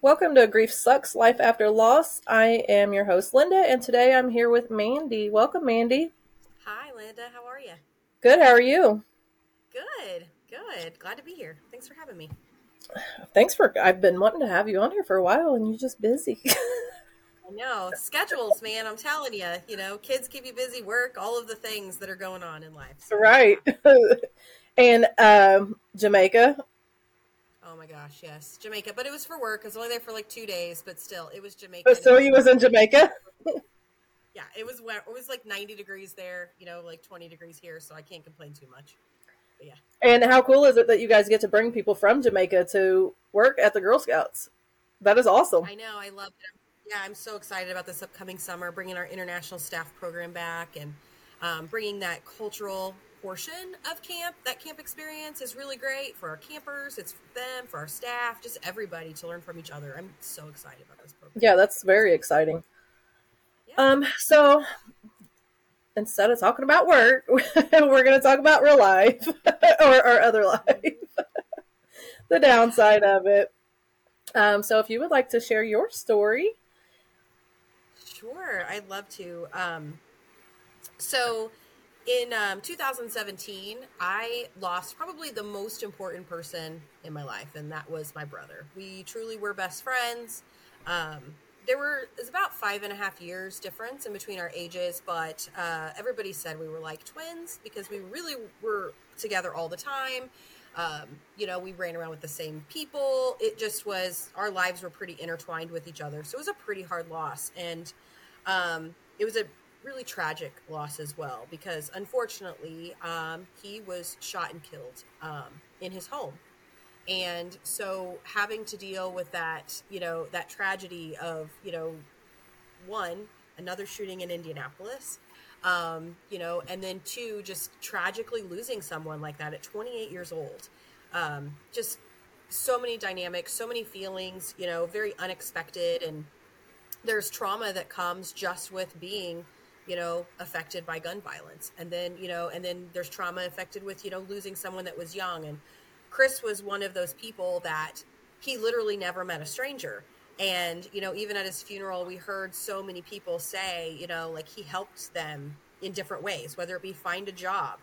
Welcome to Grief Sucks Life After Loss. I am your host, Linda, and today I'm here with Mandy. Welcome, Mandy. Hi, Linda. How are you? Good, how are you? Good, good. Glad to be here. Thanks for having me. I've been wanting to have you on here for a while, and you're just busy. I know. Schedules, man. I'm telling you, kids keep you busy, work, all of the things that are going on in life. So, Right. yeah. And Jamaica. Oh my gosh, yes. Jamaica. But it was for work. I was only there for like 2 days, but still, it was Jamaica and it So was you was warm. in Jamaica? Yeah, it was wet. It was like 90 degrees there, like 20 degrees here, so I can't complain too much. But yeah. And how cool is it that you guys get to bring people from Jamaica to work at the Girl Scouts? That is awesome. I know. I love it. Yeah, I'm so excited about this upcoming summer, bringing our international staff program back and bringing that cultural portion of camp. That camp experience is really great for our campers. It's for them, for our staff, just everybody to learn from each other. I'm so excited about this program. Yeah, that's very exciting. Yeah. So instead of talking about work, we're going to talk about real life or our other life, the downside of it. So if you would like to share your story. Sure, I'd love to. So in 2017, I lost probably the most important person in my life, and that was my brother. We truly were best friends. There was about 5.5 years difference in between our ages, but everybody said we were like twins because we really were together all the time. We ran around with the same people. It just was, our lives were pretty intertwined with each other. So it was a pretty hard loss. And it was a really tragic loss as well, because unfortunately, he was shot and killed in his home. And so having to deal with that, that tragedy of, one, another shooting in Indianapolis, and then two, just tragically losing someone like that at 28 years old. Just so many dynamics, so many feelings, very unexpected. And there's trauma that comes just with being, affected by gun violence. And then there's trauma affected with, losing someone that was young. And Chris was one of those people that he literally never met a stranger. And, even at his funeral, we heard so many people say, like he helped them in different ways, whether it be find a job.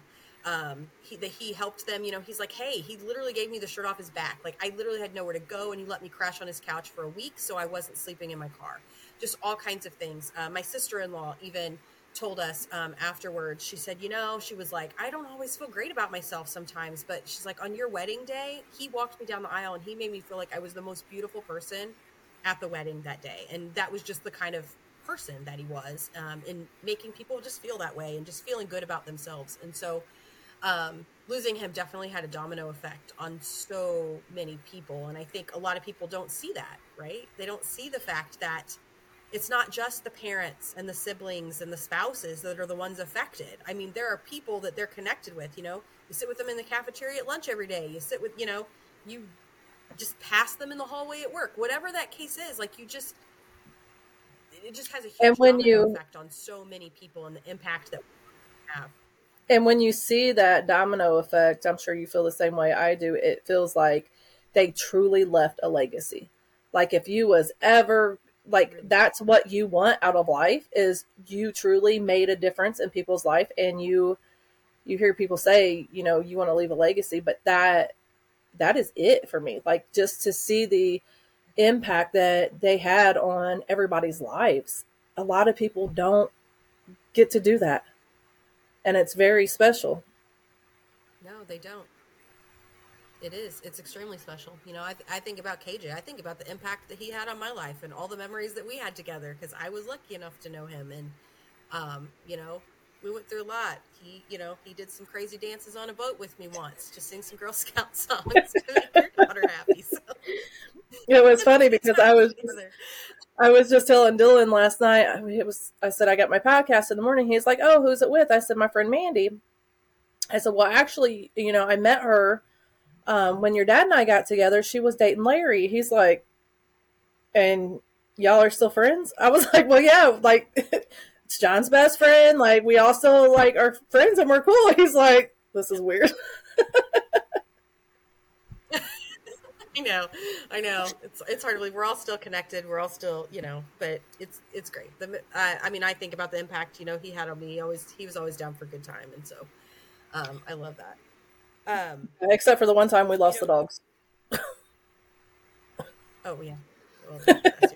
He helped them, he's like, hey, he literally gave me the shirt off his back. Like I literally had nowhere to go, and he let me crash on his couch for a week, so I wasn't sleeping in my car. Just all kinds of things. My sister-in-law even told us afterwards, she said, she was like, I don't always feel great about myself sometimes, but she's like, on your wedding day, he walked me down the aisle and he made me feel like I was the most beautiful person at the wedding that day. And that was just the kind of person that he was, in making people just feel that way and just feeling good about themselves. And so losing him definitely had a domino effect on so many people. And I think a lot of people don't see that, right? They don't see the fact that it's not just the parents and the siblings and the spouses that are the ones affected. I mean, there are people that they're connected with, you sit with them in the cafeteria at lunch every day. You sit with, you just pass them in the hallway at work, whatever that case is. Like it just has a huge domino effect on so many people and the impact that we have. And when you see that domino effect, I'm sure you feel the same way I do. It feels like they truly left a legacy. Like if you was ever like that's what you want out of life, is you truly made a difference in people's life. And you hear people say, you want to leave a legacy, but that is it for me. Like just to see the impact that they had on everybody's lives. A lot of people don't get to do that. And it's very special. No, they don't. It is. It's extremely special. I think about KJ. I think about the impact that he had on my life and all the memories that we had together, because I was lucky enough to know him. And, we went through a lot. He did some crazy dances on a boat with me once to sing some Girl Scout songs to make your daughter happy. So it was funny because I was just telling Dylan last night. I said I got my podcast in the morning. He's like, "Oh, who's it with?" I said, "My friend Mandy." I said, "Well, actually, I met her when your dad and I got together. She was dating Larry." He's like, "And y'all are still friends?" I was like, "Well, yeah, like it's John's best friend. Like we also like are friends and we're cool." He's like, "This is weird." I know. It's hard to believe we're all still connected. We're all still, but it's great. I mean, I think about the impact, he had on me. He was always down for a good time, and so I love that. Except for the one time we You lost know, the dogs. oh yeah. Well, that's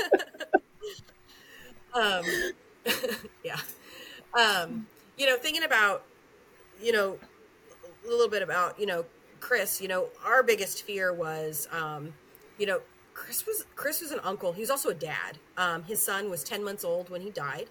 yeah. Thinking about, a little bit about, Chris, our biggest fear was, you know, Chris was an uncle. He was also a dad. His son was 10 months old when he died.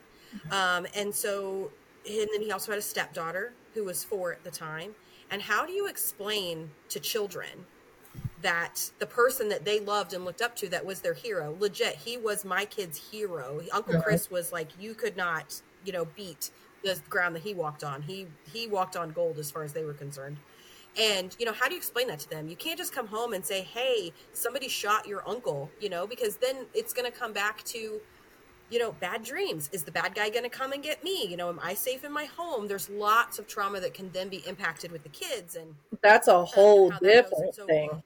And then he also had a stepdaughter who was 4 at the time. And how do you explain to children that the person that they loved and looked up to, that was their hero, legit, he was my kid's hero. Uncle Chris was like, you could not, beat the ground that he walked on. He walked on gold as far as they were concerned. And, how do you explain that to them? You can't just come home and say, hey, somebody shot your uncle, because then it's going to come back to, bad dreams. Is the bad guy going to come and get me? Am I safe in my home? There's lots of trauma that can then be impacted with the kids. And that's a whole different thing.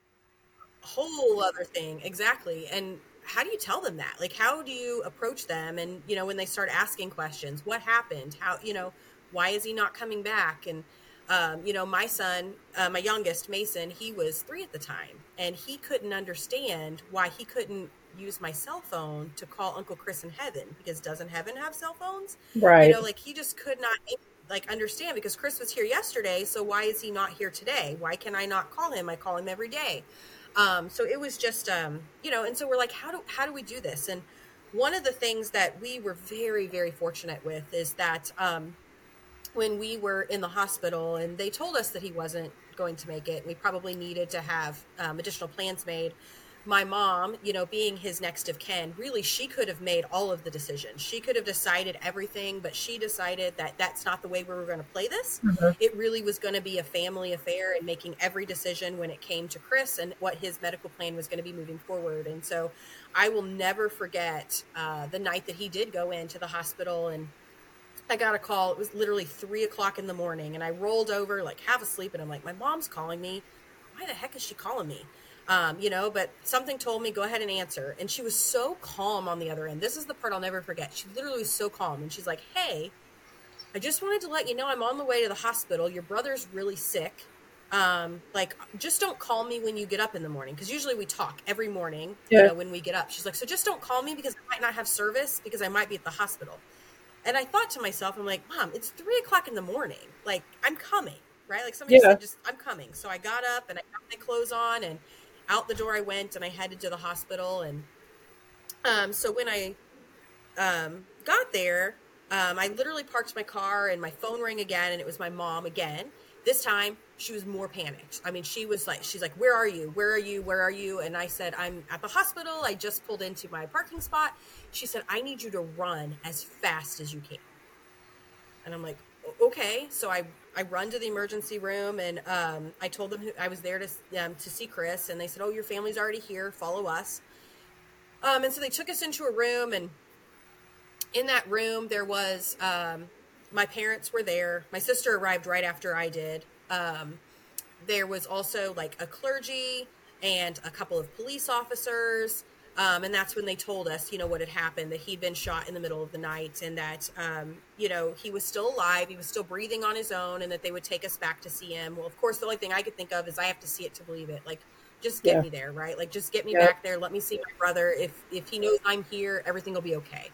Whole other thing. Exactly. And how do you tell them that? Like, how do you approach them? And, when they start asking questions, what happened? How, why is he not coming back? And, my son, my youngest, Mason, he was 3 at the time, and he couldn't understand why he couldn't use my cell phone to call Uncle Chris in heaven, because doesn't heaven have cell phones? Right. He just could not understand, because Chris was here yesterday. So why is he not here today? Why can I not call him? I call him every day. So it was just, and so we're like, how do we do this? And one of the things that we were very, very fortunate with is that, when we were in the hospital and they told us that he wasn't going to make it, we probably needed to have additional plans made. My mom, being his next of kin, really, she could have made all of the decisions. She could have decided everything, but she decided that that's not the way we were going to play this. Mm-hmm. It really was going to be a family affair, and making every decision when it came to Chris and what his medical plan was going to be moving forward. And so I will never forget the night that he did go into the hospital, and I got a call. It was literally 3:00 in the morning, and I rolled over like half asleep, and I'm like, my mom's calling me. Why the heck is she calling me? But something told me, go ahead and answer. And she was so calm on the other end. This is the part I'll never forget. She literally was so calm. And she's like, hey, I just wanted to let you know I'm on the way to the hospital. Your brother's really sick. Just don't call me when you get up in the morning. Cause usually we talk every morning, when we get up. She's like, so just don't call me, because I might not have service, because I might be at the hospital. And I thought to myself, I'm like, Mom, it's 3:00 in the morning. Like, I'm coming, right? Like somebody said, I'm coming. So I got up and I got my clothes on, and out the door I went, and I headed to the hospital. And so when I got there, I literally parked my car, and my phone rang again, and it was my mom again. This time she was more panicked. I mean, she's like, where are you? Where are you? Where are you? And I said, I'm at the hospital. I just pulled into my parking spot. She said, I need you to run as fast as you can. And I'm like, okay. So I run to the emergency room, and I told them I was there to see Chris, and they said, oh, your family's already here. Follow us. And so they took us into a room, and in that room there was my parents were there. My sister arrived right after I did. There was also like a clergy and a couple of police officers. And that's when they told us, what had happened, that he'd been shot in the middle of the night, and that, he was still alive. He was still breathing on his own, and that they would take us back to see him. Well, of course, the only thing I could think of is I have to see it to believe it. Like, just get me there, right? Like, just get me back there. Let me see my brother. If he knows I'm here, everything will be okay.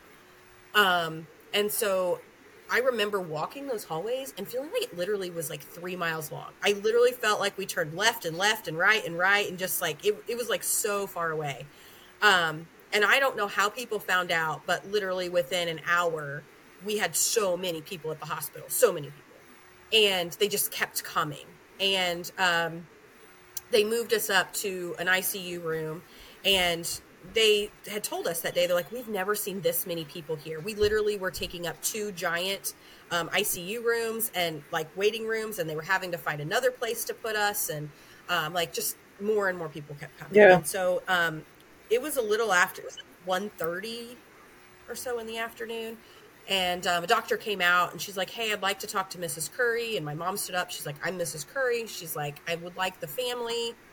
And so I remember walking those hallways and feeling like it literally was like 3 miles long. I literally felt like we turned left and right, and just like, it was like so far away. And I don't know how people found out, but literally within an hour, we had so many people at the hospital, so many people, and they just kept coming. And, they moved us up to an ICU room, and they had told us that day, they're like, we've never seen this many people here. We literally were taking up 2 giant, ICU rooms and like waiting rooms, and they were having to find another place to put us. And, just more and more people kept coming. Yeah. And so, it was a little after, it was like 1:30 or so in the afternoon. And a doctor came out, and she's like, hey, I'd like to talk to Mrs. Curry. And my mom stood up. She's like, I'm Mrs. Curry. She's like, I would like the family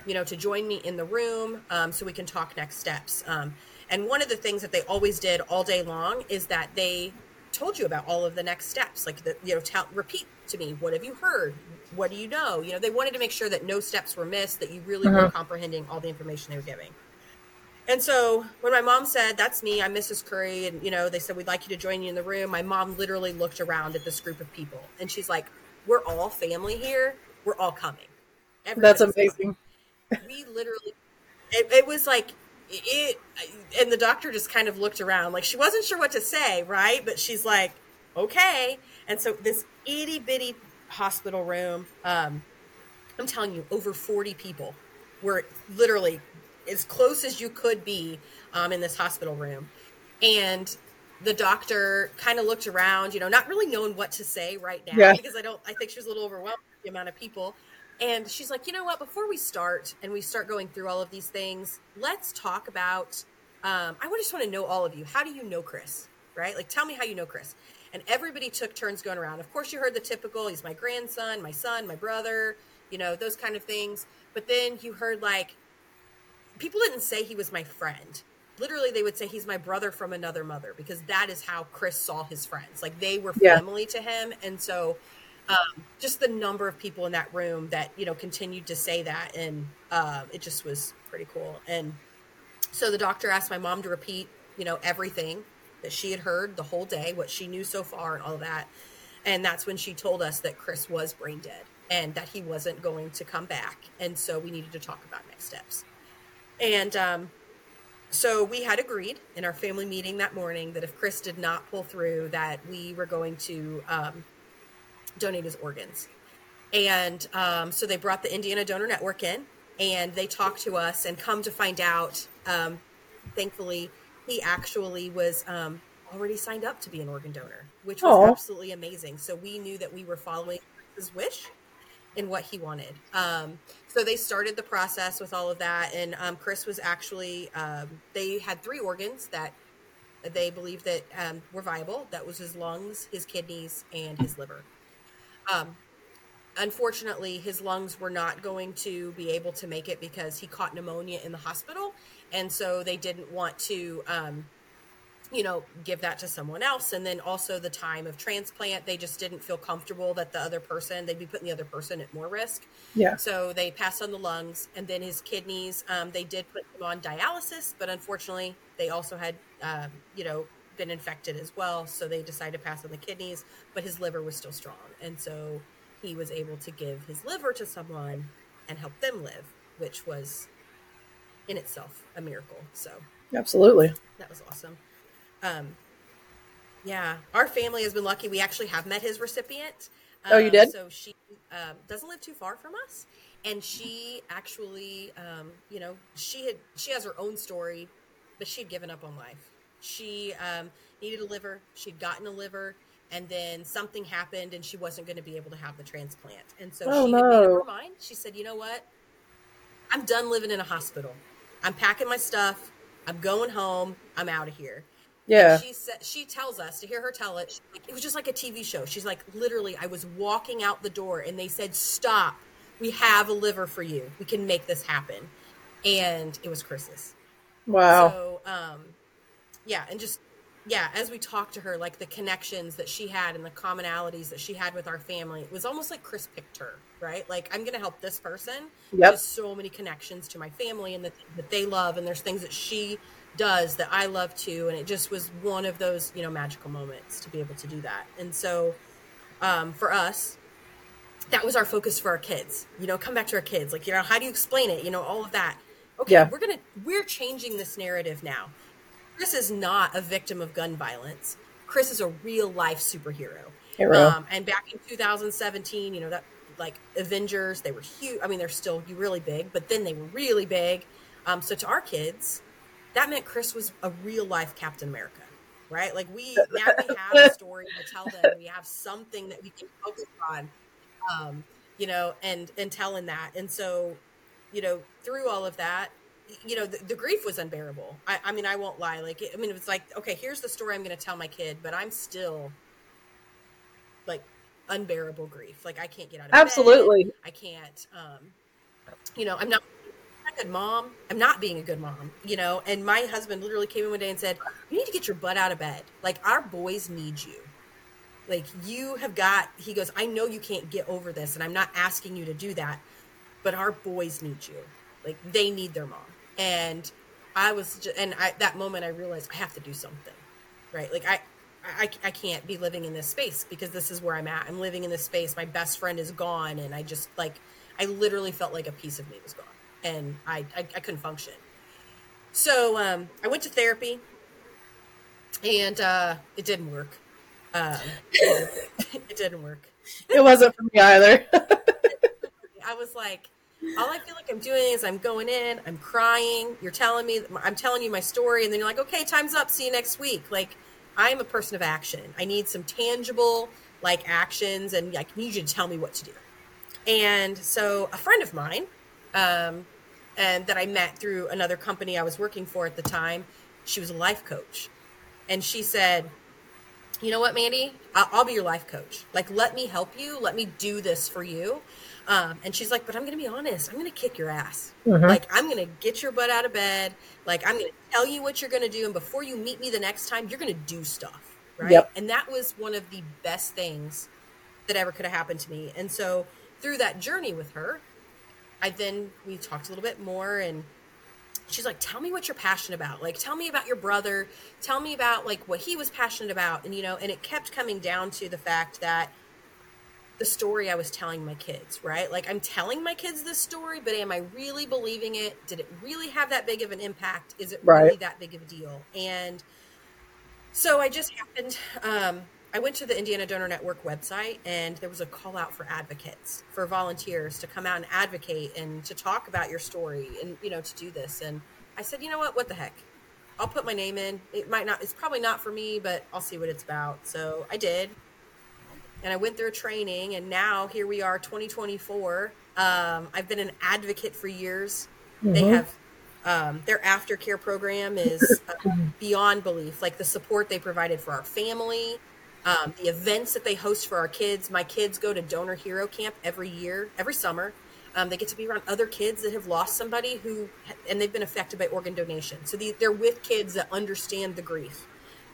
to join me in the room so we can talk next steps. And one of the things that they always did all day long is that they told you about all of the next steps. Like, repeat to me, what have you heard? What do you know? They wanted to make sure that no steps were missed, that you really were comprehending all the information they were giving. And so when my mom said, that's me, I'm Mrs. Curry, and, they said, we'd like you to join you in the room, my mom literally looked around at this group of people, and she's like, we're all family here. We're all coming. Everybody's That's amazing. Coming. We literally, it was like, and the doctor just kind of looked around, like she wasn't sure what to say, right? But she's like, okay. And so this itty bitty hospital room, I'm telling you, over 40 people were literally as close as you could be in this hospital room. And the doctor kind of looked around, not really knowing what to say right now, because I think she was a little overwhelmed with the amount of people. And she's like, you know what, before we start going through all of these things, let's talk about, I just want to know all of you. How do you know Chris, right? Like, tell me how you know Chris. And everybody took turns going around. Of course, you heard the typical, he's my grandson, my son, my brother, those kind of things. But then you heard, like, people didn't say he was my friend. Literally, they would say he's my brother from another mother, because that is how Chris saw his friends. Like, they were family to him. And so just the number of people in that room that, continued to say that. And it just was pretty cool. And so the doctor asked my mom to repeat, everything that she had heard the whole day, what she knew so far and all of that. And that's when she told us that Chris was brain dead and that he wasn't going to come back. And so we needed to talk about next steps. And so we had agreed in our family meeting that morning that if Chris did not pull through, that we were going to donate his organs. And so they brought the Indiana Donor Network in, and they talked to us, and come to find out, thankfully, he actually was already signed up to be an organ donor, which was absolutely amazing. So we knew that we were following his wish and what he wanted. So they started the process with all of that. And Chris was actually, they had 3 organs that they believed that were viable. That was his lungs, his kidneys, and his liver. Unfortunately, his lungs were not going to be able to make it because he caught pneumonia in the hospital. And so they didn't want to, give that to someone else. And then also the time of transplant, they just didn't feel comfortable that they'd be putting the other person at more risk. Yeah. So they passed on the lungs, and then his kidneys, they did put him on dialysis, but unfortunately they also had, been infected as well. So they decided to pass on the kidneys, but his liver was still strong. And so he was able to give his liver to someone and help them live, which was in itself a miracle. So absolutely, that was awesome. Our family has been lucky. We actually have met his recipient. Oh, you did? So she doesn't live too far from us, and she actually, she has her own story, but she'd given up on life. She needed a liver. She'd gotten a liver, and then something happened, and she wasn't going to be able to have the transplant. And so she had made up her mind. She said, you know what? I'm done living in a hospital. I'm packing my stuff. I'm going home. I'm out of here. Yeah. And she tells us, to hear her tell it, it was just like a TV show. She's like, literally, I was walking out the door, and they said, stop. We have a liver for you. We can make this happen. And it was Chris's. Wow. So, as we talked to her, like the connections that she had and the commonalities that she had with our family, it was almost like Chris picked her, right? Like, I'm going to help this person. Yep. There's so many connections to my family and the things that they love, and there's things that she does that I love too. And it just was one of those, magical moments to be able to do that. And so, for us, that was our focus for our kids, come back to our kids. Like, how do you explain it? all of that. Okay. Yeah. We're changing this narrative now. Chris is not a victim of gun violence. Chris is a real life superhero. And back in 2017, that, like, Avengers, they were huge. I mean, they're still really big, but then they were really big. So to our kids, that meant Chris was a real life Captain America, right? Like, we have a story to tell them. We have something that we can focus on, and telling that. And so, through all of that, the grief was unbearable. I mean, I won't lie. Like, it was like, okay, here's the story I'm going to tell my kid, but I'm still, like, unbearable grief. Like, I can't get out of absolutely bed. I can't, I'm not good mom. I'm not being a good mom, And my husband literally came in one day and said, you need to get your butt out of bed. Like, our boys need you. Like, he goes, I know you can't get over this, and I'm not asking you to do that, but our boys need you. Like, they need their mom. And that moment I realized I have to do something, right? Like, I can't be living in this space because this is where I'm at. I'm living in this space. My best friend is gone. And I literally felt like a piece of me was gone, and I couldn't function. So, I went to therapy, and, it didn't work. It didn't work. It wasn't for me either. I was like, all I feel like I'm doing is I'm going in, I'm crying. I'm telling you my story. And then you're like, okay, time's up. See you next week. Like, I'm a person of action. I need some tangible, like, actions, and I need you to tell me what to do. And so a friend of mine, and that I met through another company I was working for at the time, she was a life coach. And she said, you know what, Mandy, I'll be your life coach. Like, let me help you. Let me do this for you. And she's like, but I'm going to be honest. I'm going to kick your ass. Mm-hmm. Like, I'm going to get your butt out of bed. Like, I'm going to tell you what you're going to do. And before you meet me the next time, you're going to do stuff. Right. Yep. And that was one of the best things that ever could have happened to me. And so through that journey with her, we talked a little bit more, and she's like, tell me what you're passionate about. Like, tell me about your brother. Tell me about, like, what he was passionate about. And, and it kept coming down to the fact that the story I was telling my kids, right? Like, I'm telling my kids this story, but am I really believing it? Did it really have that big of an impact? Is it really that big of a deal? And so I just happened, I went to the Indiana Donor Network website, and there was a call out for advocates, for volunteers to come out and advocate and to talk about your story and, to do this. And I said, you know what the heck? I'll put my name in. It's probably not for me, but I'll see what it's about. So I did. And I went through a training, and now here we are, 2024. I've been an advocate for years. Mm-hmm. They have, their aftercare program is beyond belief. Like, the support they provided for our family, the events that they host for our kids. My kids go to Donor Hero Camp every summer. They get to be around other kids that have lost somebody and they've been affected by organ donation. So they're with kids that understand the grief.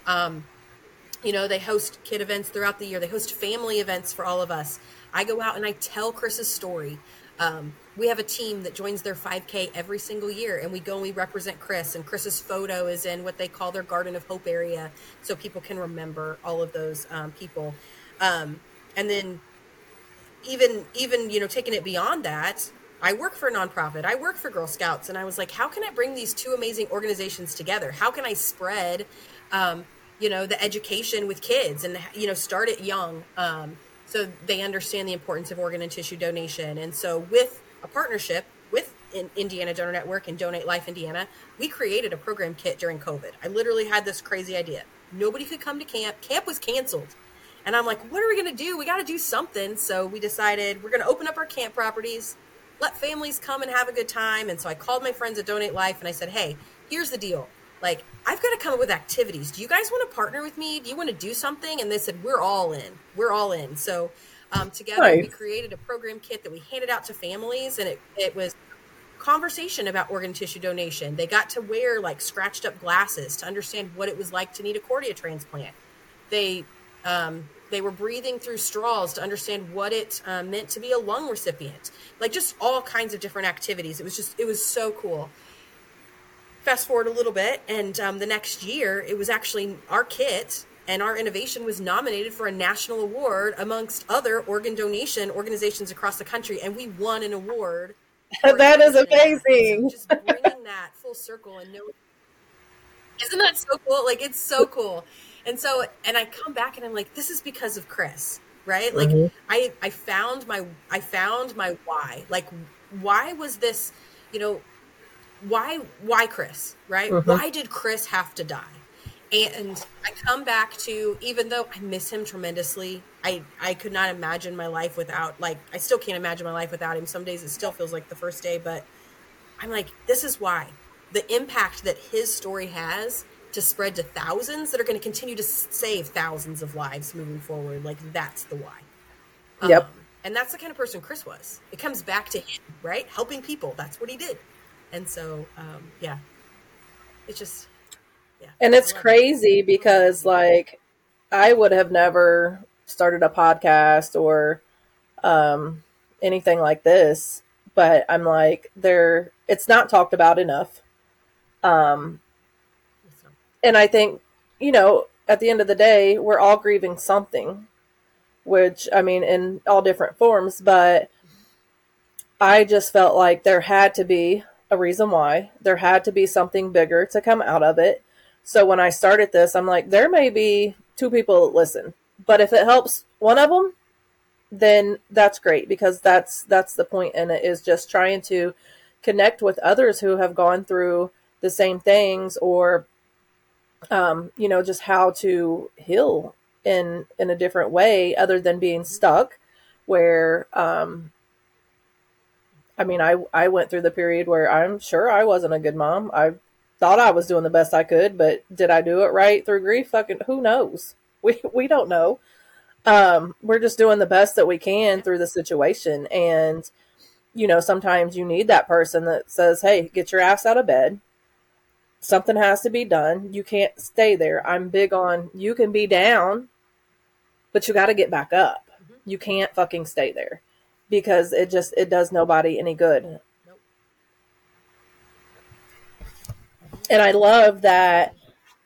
They host kid events throughout the year. They host family events for all of us. I go out and I tell Chris's story. We have a team that joins their 5K every single year, and we go and we represent Chris, and Chris's photo is in what they call their Garden of Hope area, so people can remember all of those people. And then even taking it beyond that, I work for a nonprofit. I work for Girl Scouts, and I was like, how can I bring these two amazing organizations together? How can I spread, the education with kids and, start it young, so they understand the importance of organ and tissue donation. And so with a partnership with Indiana Donor Network and Donate Life Indiana, we created a program kit during COVID. I literally had this crazy idea. Nobody could come to camp. Camp was canceled. And I'm like, what are we going to do? We got to do something. So we decided we're going to open up our camp properties, let families come and have a good time. And so I called my friends at Donate Life, and I said, hey, here's the deal. Like, I've got to come up with activities. Do you guys want to partner with me? Do you want to do something? And they said, we're all in. We're all in. So together we created a program kit that we handed out to families, and it was conversation about organ tissue donation. They got to wear, like, scratched up glasses to understand what it was like to need a cornea transplant. They were breathing through straws to understand what it meant to be a lung recipient. Like, just all kinds of different activities. It was so cool. Fast forward a little bit, and the next year, it was actually our kit and our innovation was nominated for a national award amongst other organ donation organizations across the country, and we won an award. That is amazing. So just bringing that full circle and knowing, isn't that so cool? Like, it's so cool. And I come back and I'm like, this is because of Chris, right? Like, mm-hmm. I found my why. Like, why was this, why Chris, right? Mm-hmm. Why did Chris have to die? And I come back to, even though I miss him tremendously, I could not imagine my life without, like, I still can't imagine my life without him. Some days it still feels like the first day, but I'm like, this is why. The impact that his story has to spread to thousands that are going to continue to save thousands of lives moving forward. Like, that's the why. Yep. And that's the kind of person Chris was. It comes back to him, right? Helping people. That's what he did. And so, yeah, it's just, yeah. And I it's love it. crazy because like I would have never started a podcast or anything like this, but I'm like it's not talked about enough. Um, So, and I think, at the end of the day, we're all grieving something, which I mean in all different forms, but I just felt like there had to be a reason why. There had to be something bigger to come out of it. So when I started this, I'm like, there may be two people that listen, but if it helps one of them, then that's great, because that's the point in it, is just trying to connect with others who have gone through the same things, or just how to heal in a different way other than being stuck, where I mean, I went through the period where I'm sure I wasn't a good mom. I thought I was doing the best I could, but did I do it right through grief? Fucking who knows? We don't know. We're just doing the best that we can through the situation, and sometimes you need that person that says, "Hey, get your ass out of bed. Something has to be done. You can't stay there." I'm big on, you can be down, but you got to get back up. mm-hmm. You can't fucking stay there, because it does nobody any good. Nope. And I love that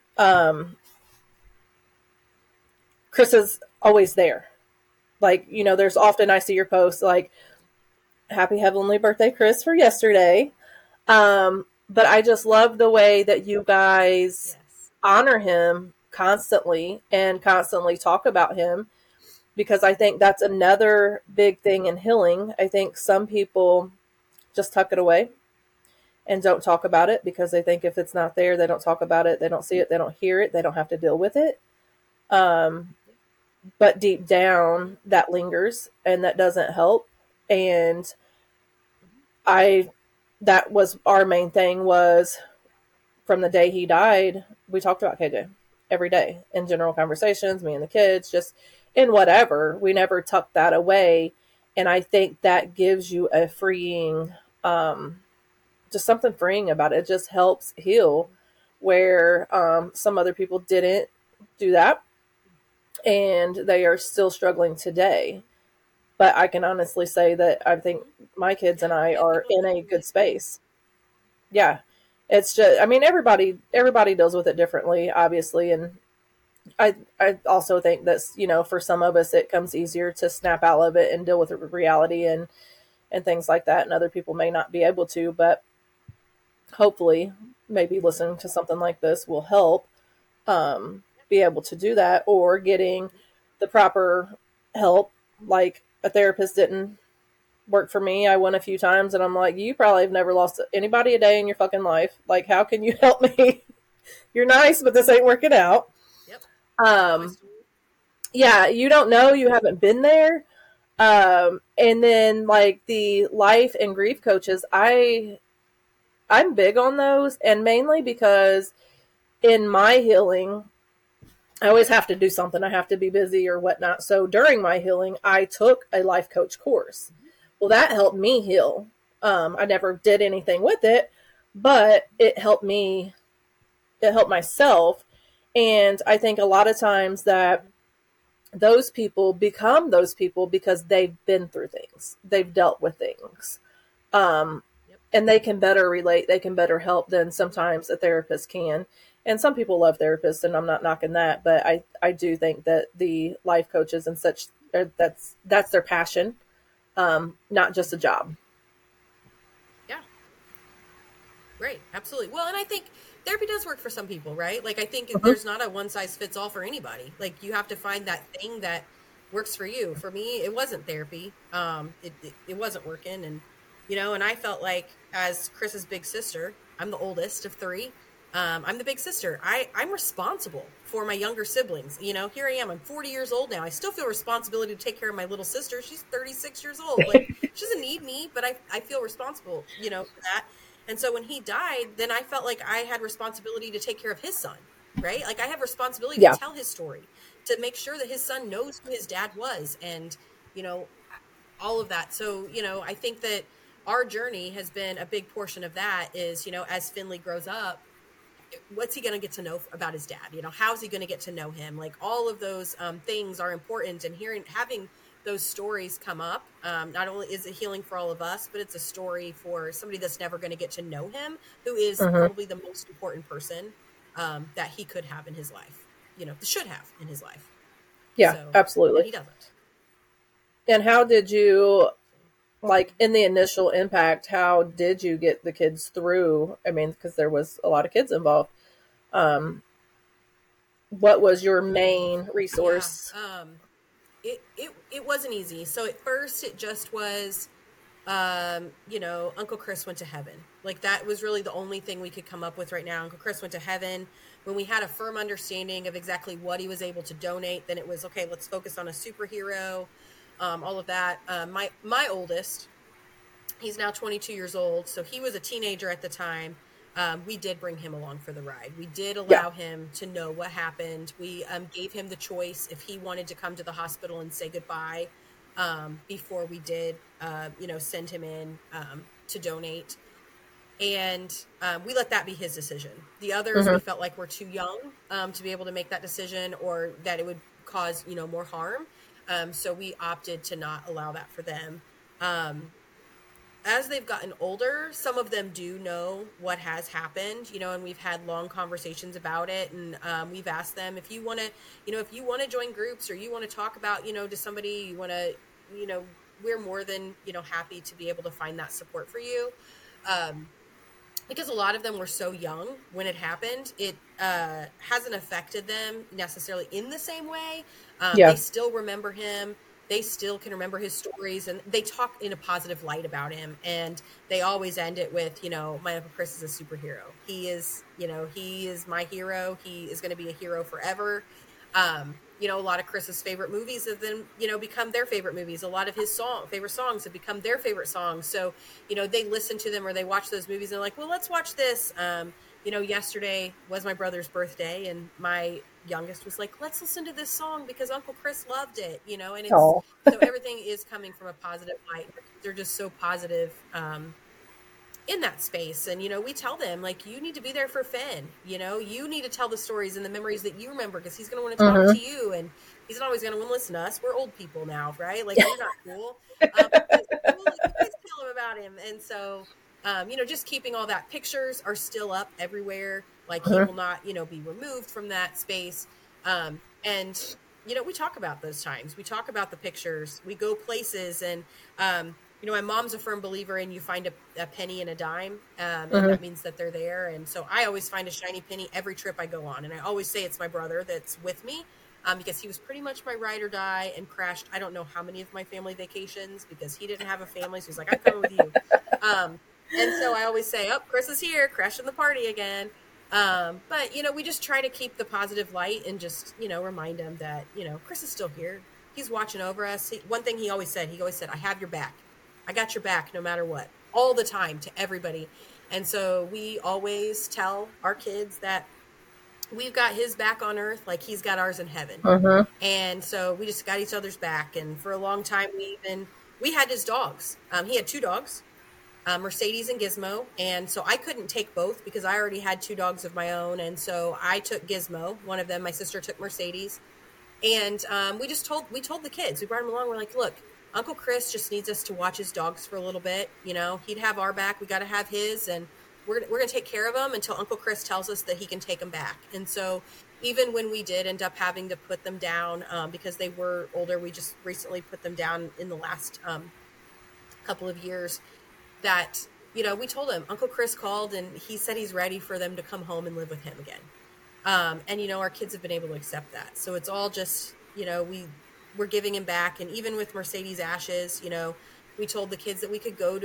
Chris is always there. Like, there's often I see your posts like, "Happy heavenly birthday, Chris," for yesterday. But I just love the way that you guys Yes. honor him constantly and constantly talk about him, because I think that's another big thing in healing. I think some people just tuck it away and don't talk about it because they think if it's not there, they don't talk about it, they don't see it, they don't hear it, they don't have to deal with it. But deep down, that lingers and that doesn't help. And that was our main thing, was from the day he died, we talked about KJ every day in general conversations, me and the kids, just in whatever. We never tucked that away. And I think that gives you a freeing, just something freeing about it. It just helps heal, where some other people didn't do that, and they are still struggling today. But I can honestly say that I think my kids and I are in a good space. Yeah. It's just, I mean, everybody deals with it differently, obviously. And I also think that's, for some of us, it comes easier to snap out of it and deal with reality and things like that. And other people may not be able to, but hopefully maybe listening to something like this will help be able to do that, or getting the proper help. Like, a therapist didn't work for me. I went a few times and I'm like, you probably have never lost anybody a day in your fucking life. Like, how can you help me? You're nice, but this ain't working out. Yep. Yeah, you don't know, you haven't been there. And then like the life and grief coaches, I'm big on those, and mainly because in my healing, I always have to do something. I have to be busy or whatnot. So during my healing, I took a life coach course. Well, that helped me heal. I never did anything with it, but it helped me. It helped myself. And I think a lot of times that those people become those people because they've been through things. They've dealt with things. And they can better relate. They can better help than sometimes a therapist can. And some people love therapists, and I'm not knocking that, but I do think that the life coaches and such, that's their passion, not just a job. Yeah. Right. Absolutely. Well, and I think therapy does work for some people, right? Like, I think there's not a one size fits all for anybody. Like, you have to find that thing that works for you. For me, it wasn't therapy. It wasn't working. And, and I felt like, as Chris's big sister, I'm the oldest of three. I'm the big sister. I'm responsible for my younger siblings. Here I am. I'm 40 years old now. I still feel responsibility to take care of my little sister. She's 36 years old. Like, she doesn't need me, but I feel responsible, for that. And so when he died, then I felt like I had responsibility to take care of his son, right? Like, I have responsibility to tell his story, to make sure that his son knows who his dad was, and, all of that. So, I think that our journey has been a big portion of that is, you know, as Finley grows up, what's he going to get to know about his dad? You know, how's he going to get to know him? Like all of those things are important, and having those stories come up, not only is it healing for all of us, but it's a story for somebody that's never going to get to know him, who is probably the most important person that he could have in his life, you know, should have in his life. Yeah, So, absolutely. and he doesn't. And how did you, like in the initial impact, how did you get the kids through? I mean, because there was a lot of kids involved. What was your main resource? Yeah. It wasn't easy. So at first it just was, you know, Uncle Chris went to heaven. Like that was really the only thing we could come up with right now. Uncle Chris went to heaven. When we had a firm understanding of exactly what he was able to donate, then it was, okay, let's focus on a superhero, all of that. My oldest, he's now 22 years old. So he was a teenager at the time. We did bring him along for the ride. We did allow him to know what happened. We gave him the choice if he wanted to come to the hospital and say goodbye before we did, you know, send him in to donate. And we let that be his decision. The others we felt like were too young to be able to make that decision, or that it would cause, you know, more harm. So we opted to not allow that for them. As they've gotten older, some of them do know what has happened, you know, and we've had long conversations about it. And we've asked them, if you want to, you know, if you want to join groups or you want to talk about, you know, to somebody, you want to, you know, we're more than, you know, happy to be able to find that support for you. Because a lot of them were so young when it happened, it hasn't affected them necessarily in the same way. They still remember him. They still can remember his stories, and they talk in a positive light about him. And they always end it with, you know, my Uncle Chris is a superhero. He is, you know, he is my hero. He is going to be a hero forever. You know, a lot of Chris's favorite movies have then, you know, become their favorite movies. A lot of his favorite songs have become their favorite songs. So, you know, they listen to them or they watch those movies and they're like, well, let's watch this. You know, yesterday was my brother's birthday and my youngest was like, let's listen to this song because Uncle Chris loved it, you know, and it's, so everything is coming from a positive light. They're just so positive, in that space. And, you know, we tell them, like, you need to be there for Finn, you know, you need to tell the stories and the memories that you remember, because he's going to want to talk to you, and he's not always going to want to listen to us. We're old people now, right? Like, we're not cool. You guys tell him about him. And so, you know, just keeping all that. Pictures are still up everywhere. Like, he will not, you know, be removed from that space. And, you know, we talk about those times. We talk about the pictures. We go places, and, you know, my mom's a firm believer in you find a penny and a dime, and that means that they're there. And so I always find a shiny penny every trip I go on. And I always say it's my brother that's with me, because he was pretty much my ride or die, and crashed I don't know how many of my family vacations because he didn't have a family. So he's like, I'm coming with you. And so I always say, oh, Chris is here, crashing the party again. But, you know, we just try to keep the positive light and just, you know, remind him that, you know, Chris is still here. He's watching over us. One thing he always said, I have your back. I got your back no matter what, all the time, to everybody. And so we always tell our kids that we've got his back on earth like he's got ours in heaven. And so we just got each other's back. And for a long time, we had his dogs. He had two dogs, Mercedes and Gizmo. And so I couldn't take both because I already had two dogs of my own. And so I took Gizmo, one of them. My sister took Mercedes. And we told the kids, we brought them along. We're like, look, Uncle Chris just needs us to watch his dogs for a little bit. You know, he'd have our back. We got to have his, and we're going to take care of them until Uncle Chris tells us that he can take them back. And so even when we did end up having to put them down, because they were older, we just recently put them down in the last couple of years, that, you know, we told him Uncle Chris called and he said he's ready for them to come home and live with him again. And, you know, our kids have been able to accept that. So it's all just, you know, we're giving him back. And even with Mercedes' ashes, you know, we told the kids that we could go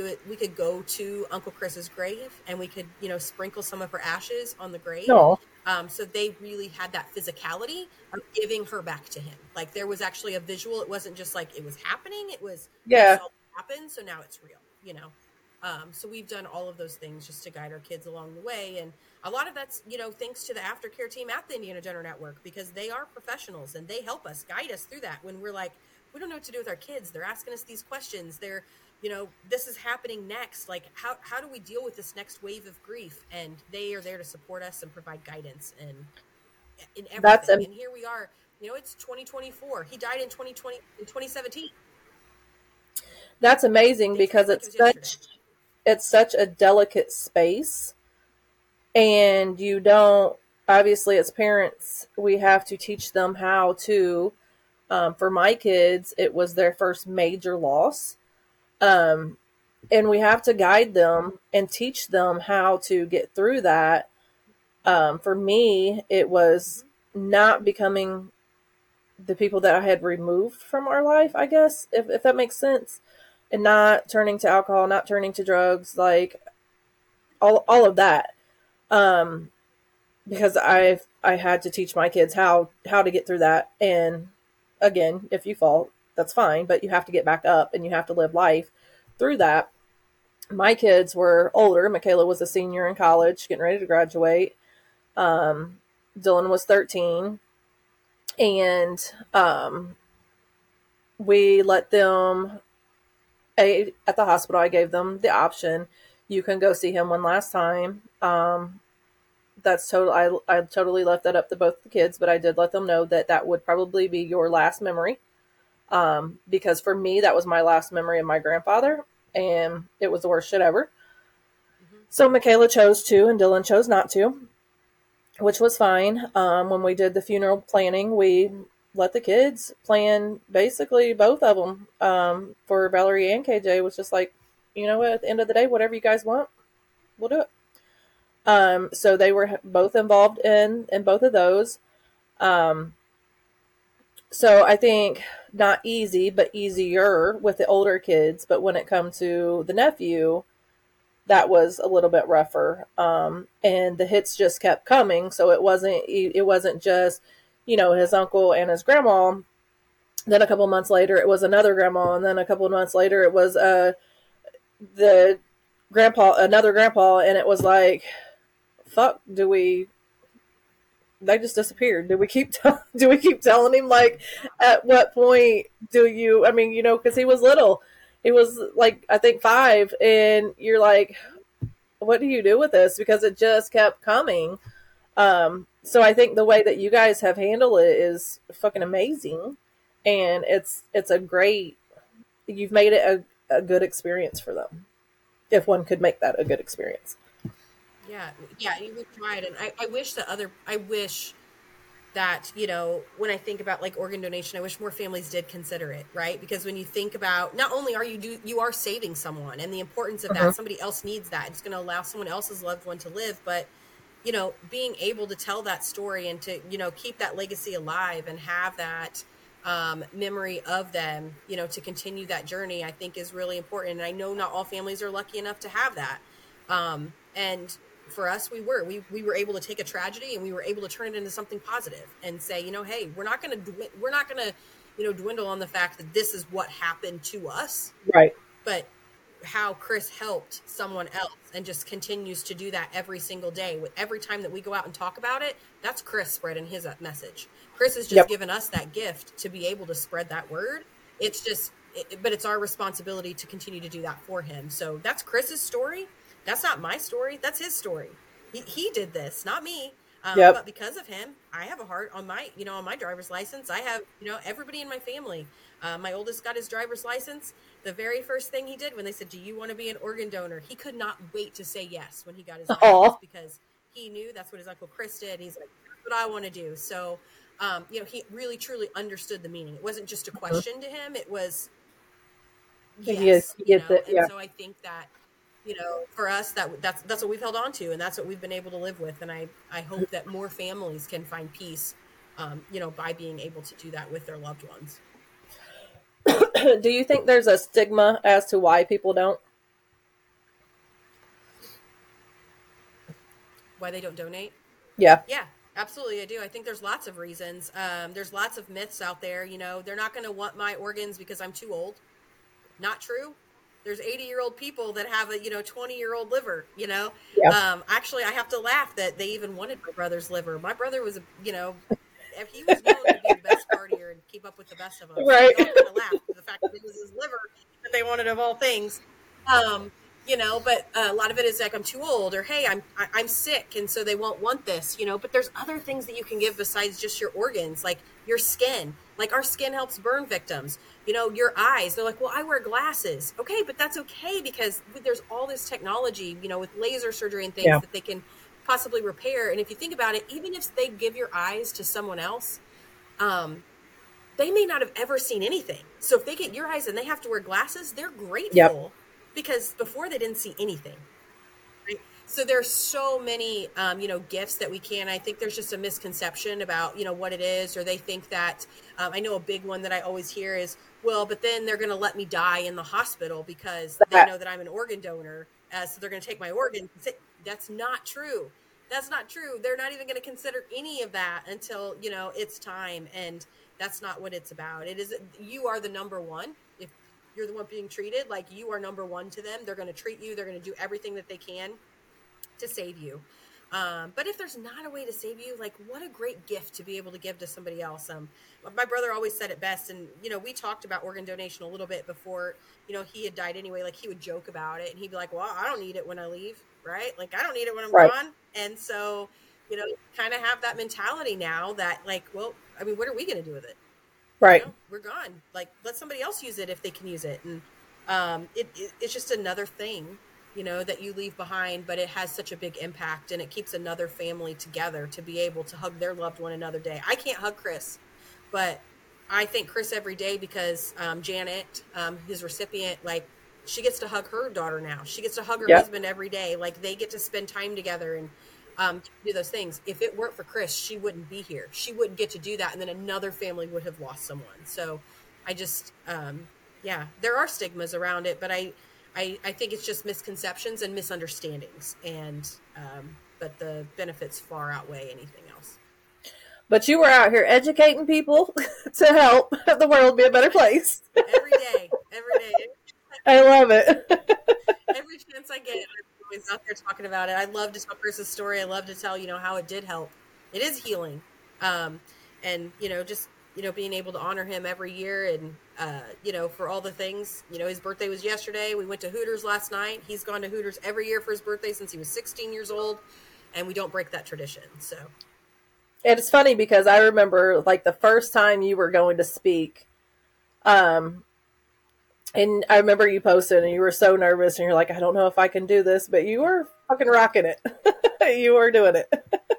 to Uncle Chris's grave and we could, you know, sprinkle some of her ashes on the grave. So they really had that physicality of giving her back to him. Like, there was actually a visual. It wasn't just like it was happening. It was, it happened. So now it's real, you know? So we've done all of those things just to guide our kids along the way. And a lot of that's, you know, thanks to the aftercare team at the Indiana Donor Network, because they are professionals and they help us guide us through that when we're like, we don't know what to do with our kids. They're asking us these questions. They're, this is happening next. Like, how do we deal with this next wave of grief? And they are there to support us and provide guidance and in That's everything. And here we are, it's 2024. He died in 2017. That's amazing, It because feels like it was yesterday. it's such a delicate space, and you don't, obviously as parents, we have to teach them how to, for my kids, it was their first major loss. Um, and we have to guide them and teach them how to get through that. For me, it was not becoming the people that I had removed from our life, I guess, if that makes sense, and not turning to alcohol, not turning to drugs, like all of that. Um, because I had to teach my kids how to get through that. And again, if you fall, that's fine, but you have to get back up and you have to live life through that. My kids were older. Michaela was a senior in college, getting ready to graduate. Dylan was 13, and we let them at the hospital. I gave them the option: you can go see him one last time. That's total. I totally left that up to both the kids, but I did let them know that that would probably be your last memory. Because for me, that was my last memory of my grandfather, and it was the worst shit ever. So Michaela chose to, and Dylan chose not to, which was fine. When we did the funeral planning, we let the kids plan basically both of them. For Valerie and KJ, was just like, at the end of the day, whatever you guys want, we'll do it. So they were both involved in both of those. So I think not easy, but easier with the older kids. But when it comes to the nephew, that was a little bit rougher. And the hits just kept coming. So it wasn't just, his uncle and his grandma. Then a couple months later, it was another grandma. And then a couple of months later, it was, the another grandpa. And it was like, fuck, they just disappeared. Do we keep telling him, like, at what point do you, because he was little. He was like, I think 5, and you're like, what do you do with this? Because it just kept coming. So I think the way that you guys have handled it is fucking amazing. And it's a great, you've made it a good experience for them. If one could make that a good experience. Yeah, we tried, and I wish that, when I think about like organ donation, I wish more families did consider it, right? Because when you think about, not only are you are saving someone, and the importance of that, somebody else needs that. It's going to allow someone else's loved one to live, but being able to tell that story and to, keep that legacy alive and have that memory of them, to continue that journey, I think is really important. And I know not all families are lucky enough to have that. And for us, we were able to take a tragedy and we were able to turn it into something positive and say, hey, we're not going to dwindle on the fact that this is what happened to us. Right. But how Chris helped someone else and just continues to do that every single day. With every time that we go out and talk about it, that's Chris spreading his message. Chris has just given us that gift to be able to spread that word. It's just, but it's our responsibility to continue to do that for him. So that's Chris's story. That's not my story. That's his story. He did this, not me. But because of him, I have a heart on my driver's license. I have, everybody in my family. My oldest got his driver's license. The very first thing he did when they said, "Do you want to be an organ donor?" He could not wait to say yes when he got his license, because he knew that's what his Uncle Chris did. He's like, "That's what I want to do." So, he really truly understood the meaning. It wasn't just a question to him. It was, yes. And so I think that, for us, that's what we've held on to, and that's what we've been able to live with. And I hope that more families can find peace, by being able to do that with their loved ones. Do you think there's a stigma as to why people don't? Why they don't donate? Yeah. Yeah, absolutely. I do. I think there's lots of reasons. There's lots of myths out there. They're not going to want my organs because I'm too old. Not true. There's 80-year-old people that have a 20-year-old liver. Yeah. Actually, I have to laugh that they even wanted my brother's liver. My brother was if he was known to be the best partier and keep up with the best of them. Right. So we all kind of laughed at the fact that it was his liver that that they wanted of all things. Um, but a lot of it is like, I'm too old, or hey, I'm sick, and so they won't want this, but there's other things that you can give besides just your organs, like your skin. Like our skin helps burn victims. Your eyes, they're like, well, I wear glasses. Okay, but that's okay, because there's all this technology, with laser surgery and things that they can possibly repair. And if you think about it, even if they give your eyes to someone else, they may not have ever seen anything. So if they get your eyes and they have to wear glasses, they're grateful, because before they didn't see anything. Right? So there's so many, gifts that we can. I think there's just a misconception about, what it is, or they think that, I know a big one that I always hear is, well, but then they're going to let me die in the hospital because they know that I'm an organ donor. So they're going to take my organ. That's not true. That's not true. They're not even going to consider any of that until, it's time. And that's not what it's about. It is, you are the number one. If you're the one being treated, like, you are number one to them. They're going to treat you. They're going to do everything that they can to save you. But if there's not a way to save you, like, what a great gift to be able to give to somebody else. My brother always said it best. And, we talked about organ donation a little bit before, he had died anyway. Like, he would joke about it, and he'd be like, well, I don't need it when I leave. Right. Like, I don't need it when I'm gone. And so, kind of have that mentality now that, like, well, I mean, what are we going to do with it? Right. We're gone. Like, let somebody else use it if they can use it. And it's just another thing, that you leave behind, but it has such a big impact, and it keeps another family together to be able to hug their loved one another day. I can't hug Chris, but I thank Chris every day because Janet, his recipient, like, she gets to hug her daughter now. She gets to hug her husband every day. Like, they get to spend time together and do those things. If it weren't for Chris, she wouldn't be here. She wouldn't get to do that. And then another family would have lost someone. So I just, there are stigmas around it, but I think it's just misconceptions and misunderstandings. And, but the benefits far outweigh anything else. But you were out here educating people to help the world be a better place. Every day. I love it. Every chance I get, I'm always out there talking about it. I love to tell Chris's story. I love to tell, how it did help. It is healing. And, just, being able to honor him every year and, for all the things, his birthday was yesterday. We went to Hooters last night. He's gone to Hooters every year for his birthday since he was 16 years old. And we don't break that tradition. So. And it's funny because I remember, like, the first time you were going to speak, and I remember you posted and you were so nervous and you're like, I don't know if I can do this, but you were fucking rocking it. You were doing it.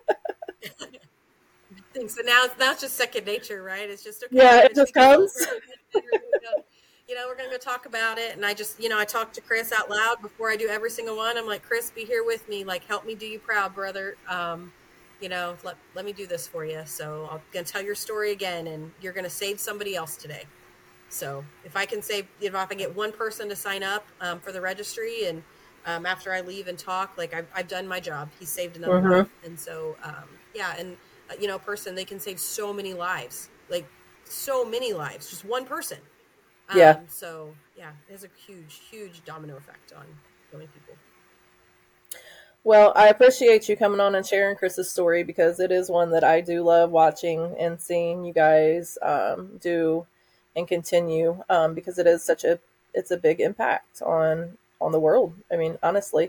So now it's just second nature, right? It's just, okay. Yeah, it just comes. We're going to go talk about it. And I just, I talk to Chris out loud before I do every single one. I'm like, Chris, be here with me. Like, help me do you proud, brother. Let me do this for you. So I'm going to tell your story again, and you're going to save somebody else today. So if I can save, if I can get one person to sign up for the registry, and after I leave and talk, like, I've done my job. He saved another life. And so, a person, they can save so many lives, like so many lives, just one person. So yeah, there's a huge, huge domino effect on so many people. Well, I appreciate you coming on and sharing Chris's story, because it is one that I do love watching and seeing you guys do and continue, because it is it's a big impact on the world. I mean, honestly.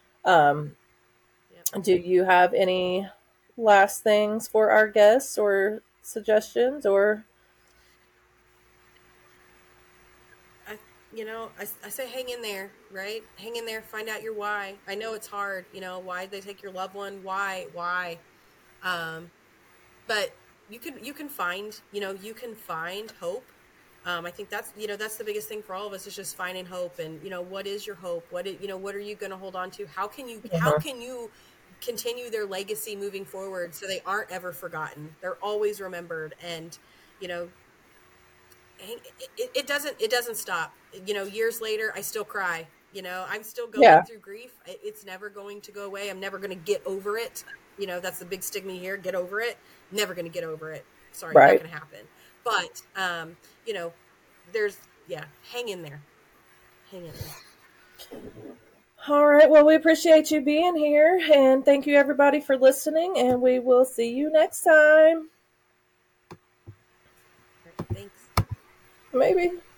Do you have any last things for our guests or suggestions, or? I say hang in there, right? Hang in there, find out your why. I know it's hard, why they take your loved one, why? But you can find, you can find hope. I think that's the biggest thing for all of us, is just finding hope. And, what is your hope? What are you going to hold on to? How can you continue their legacy moving forward so they aren't ever forgotten? They're always remembered. And, it doesn't stop. Years later, I still cry. I'm still going through grief. It's never going to go away. I'm never going to get over it. That's the big stigma here. Get over it. Never going to get over it. Sorry, not going to happen. But, hang in there. Hang in there. All right. Well, we appreciate you being here, and thank you everybody for listening, and we will see you next time. Thanks. Maybe.